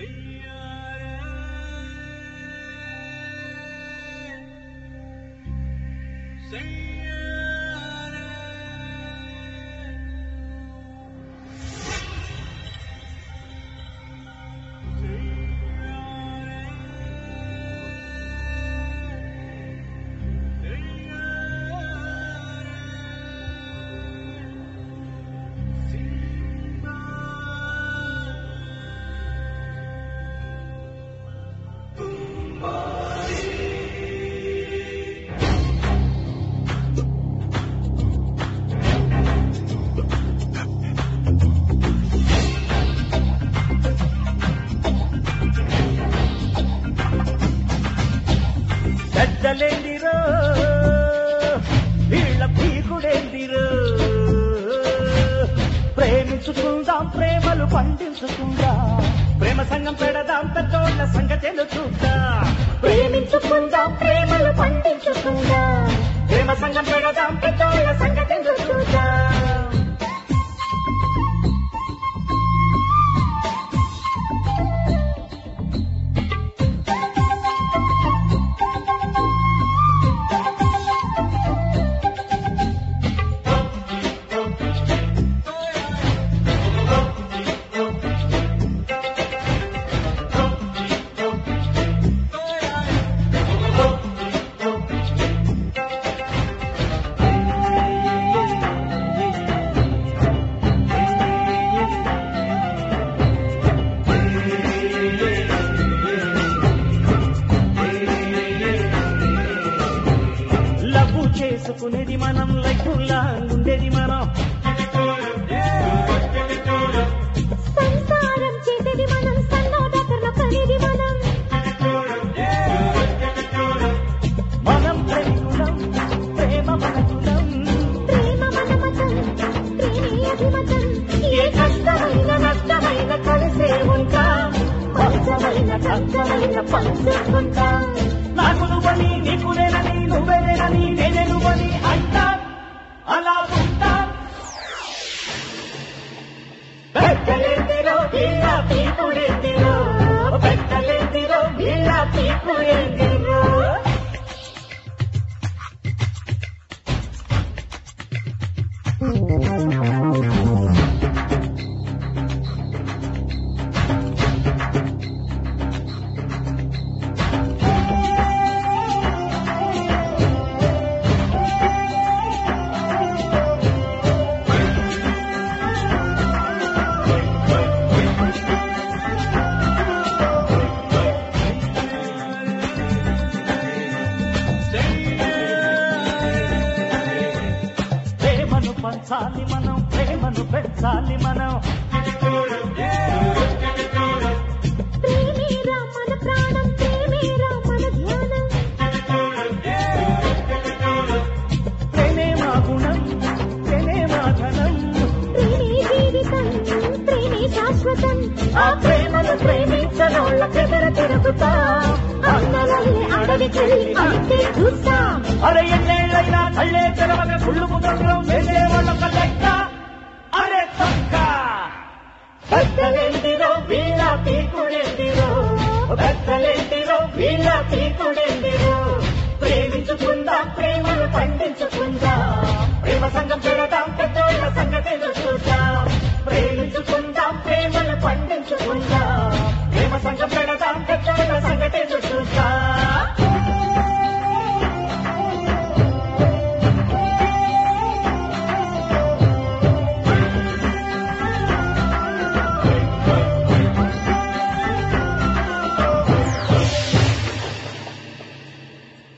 పెద్దలేందిరో వీళ్ళ పీకుడేందిరో ప్రేమించుకుందాం ప్రేమలు పండించుకుందాం ప్రేమ సంఘం పెడదాం పెద్దోళ్ళ సంగతేలు చూద్దాం ప్రేమించుకుందాం ప్రేమలు పండించుకుందాం ప్రేమ సంఘం పెడదాం పెద్దోళ్ళ సంగతేలు చూద్దాం చేసుకునేది మనం లైఫ్లా ఉండేది మనం సంసారం చేసేది మనం సన్నోదకర్ల కనేది మనం మనం ప్రేమికులం ప్రేమ మనకులం ప్రేమ మన మతం ప్రేమే అభిమతం ఏ కష్టమైన నష్టమైన కలిసే ఉంటాం కొంచెమైన కష్టమైన పంచుకుంటాం నాకు నువ్వని నీకు నేనని నువ్వే నేనని నేనే నువ్వని అంటాం అలా ఉంటాం పెట్టలేందిరో వీళ్ళ పీకుడేందిరో పెట్టలేందిరో వీళ్ళ పీకుడేందిరో పంచాలి మనం ప్రేమను పెంచాలి మనం ప్రేమేరా మన ప్రాణం ప్రేమేరా మన ధ్యానం ప్రేమే మా గుణం ప్రేమే మా ధనం ప్రేమే జీవితం ప్రేమే శాశ్వతం ఆ ప్రేమను ప్రేమించనోళ్ళ పెదర తిరుగుతా అన్నలల్లి అడవికెళ్ళి అంతే చూస్తాం అరే ఎన్నేళ్ళైనా కళ్ళే తెరవక కుళ్ళు ముద్రం వేసేవాళ్ళ లెక్క అరే తక్క పెద్దలేందిరో వీళ్ళ పీకుడేందిరో పెద్దలేందిరో వీళ్ళ పీకుడేందిరో ప్రేమించుకుందాం ప్రేమను పండించుకుందాం ప్రేమ సంఘం పెడదాం పెద్దోళ్ళ సంగతిలో చూద్దాం ప్రేమించుకుందాం ప్రేమను పండించుకుందాం